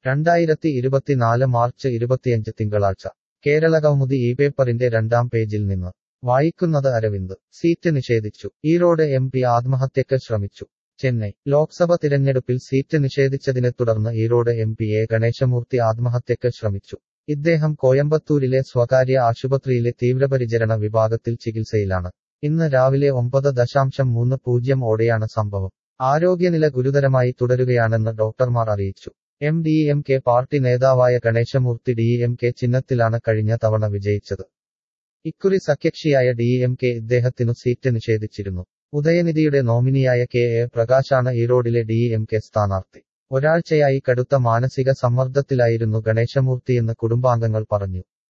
2024 March 25 തിങ്കളാഴ്ച കേരളകൗമുദി ഈ പേപ്പറിന്റെ 2ാം പേജിൽ നിന്ന് വായിക്കുന്നത് അരവിന്ദ് സീറ്റ് നിഷേധിച്ചു ഈറോഡ് MP ആത്മഹത്യക്ക് ശ്രമിച്ചു ചെന്നൈ ലോക്സഭ തിരഞ്ഞെടുപ്പിൽ സീറ്റ് നിഷേധിച്ചതിനെ തുടർന്ന് ഈറോഡ് MP ഗണേശമൂർത്തി ആത്മഹത്യക്ക് ശ്രമിച്ചു ഇദ്ദേഹം കോയമ്പത്തൂരിലെ സ്വകാര്യ ആശുപത്രിയിലെ തീവ്രപരിചരണ വിഭാഗത്തിൽ ചികിത്സയിലാണ് ഇന്ന് രാവിലെ 9:30 ഓടെയാണ് സംഭവം ആരോഗ്യനില ഗുരുതരമായി തുടരുകയാണെന്ന് ഡോക്ടർമാർ അറിയിച്ചു MDMK പാർട്ടി നേതാവായ ഗണേശമൂർത്തി DMK ചിഹ്നത്തിലാണ് കഴിഞ്ഞ തവണ വിജയിച്ചത് ഇക്കുറി സഖ്യകക്ഷിയായ DMK ഇദ്ദേഹത്തിനു സീറ്റ് നിഷേധിച്ചിരുന്നു ഉദയനിധിയുടെ നോമിനിയായ KA പ്രകാശാണ് ഈറോഡിലെ DMK സ്ഥാനാർത്ഥി ഒരാഴ്ചയായി കടുത്ത മാനസിക സമ്മർദ്ദത്തിലായിരുന്നു ഗണേശമൂർത്തിയെന്ന് കുടുംബാംഗങ്ങൾ പറഞ്ഞു